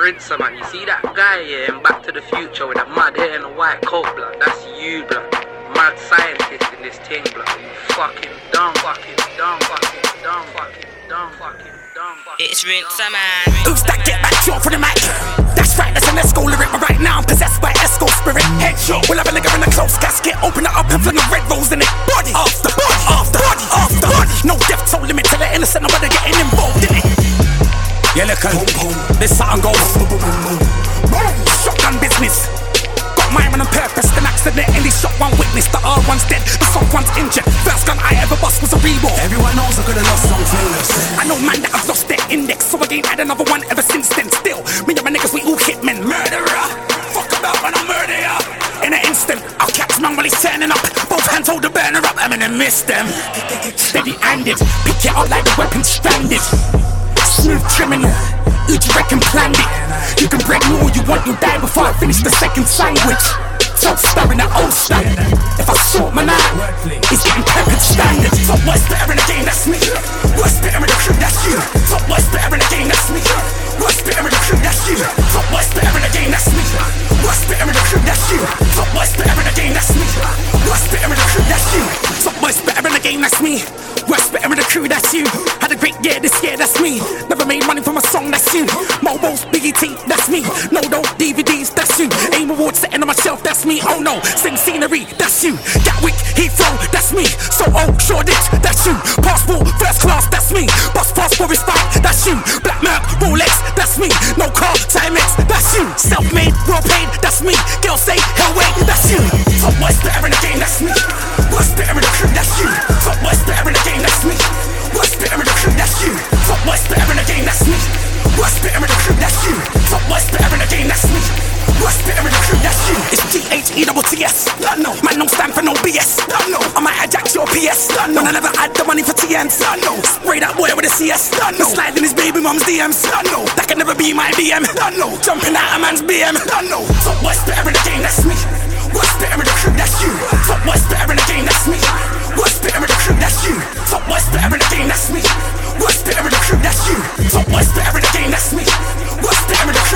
Rinser, man. You see that guy, yeah, in Back to the Future with that mad hair and a white coat, blood? That's you, blood. Mad scientist in this thing, blood. You fucking dumb, fucking dumb, fucking dumb, fucking dumb, fucking dumb, fucking. It's Rinser, man. Who's that? Get back short for the mic. That's right, that's an Esco lyric. But right now I'm possessed by Esco spirit. Headshot. We'll have a nigga in a close casket. Open it up and fling a red rose in it. Body after body after body after body. No death toll limit to the innocent. Nobody getting involved in it. Yeah, look, this something goes. Shotgun business. Got mine on purpose, then accidentally shot one witness. The R1's dead, the soft one's injured. First gun I ever bust was a Reebok. Everyone knows I could've lost some fingers. I know man that have lost their index, so I ain't had another one ever since then. Still, me and my niggas, we all hitmen. Murderer, fuck about when I murder ya. In an instant, I'll catch man while he's turning up. Both hands hold the burner up, I'm gonna miss them. Steady-handed, pick it up like the weapon stranded. Smooth criminal, who do you reckon planned it? You can break me all you want, you'll die before I finish the second sandwich. Top star in the old stand. If I sort my night, it's getting peppered standard. Top worst better in the game, that's me. Worst better in the crew, that's you. Top worst better in the game, that's me. Worst better in the crew, that's you. Top worst better in the game, that's me. Worst better in the crew, that's you. Top worst better in the game, that's me. Worst better in the crew, that's you. Top worst better in the game, that's me. Worst better in the crew, that's you. Had a great year this year, that's me. Never made money from a song, that's you. Mobiles, Biggie T, that's me. No DVDs, that's you. Aim awards sitting on my shelf, that's me. Oh no, sing scenery, that's you. Gatwick, Heathrow, that's me. So Shoreditch, that's you. Passport, first class, that's me. Bus pass for respect, that's you. Black Merc, Rolex, that's me. No car, Timex, that's you. Self-made, well paid, that's me. Girls say, hell wait, that's you. Top worst better in the game, that's me. Worst better in the crew, that's you. Top worst better in the game, that's me. Worst better in the crew, that's you. Top worst better in the game, that's me. Worst better in the crew, that's you. Top worst better in the game, that's me. Worst better in the crew, that's you. It's GHETTS. No, man don't stand for no BS. No, I might hijack your PS. No, I never had the money for TMs. No, spray that boy with a CS. No, slide in his baby mom's DMs. No, that can never be my BM. No, jumping out a man's BM. No, top worst better in the game, that's me. Worst better in the crew, that's you. Top worst better in the game, that's me. Worst better in the crew, that's you. Top worst better in the game, that's me. Worst better in the crew, that's you. Top worst better in the game, that's me. Worst better in the crew.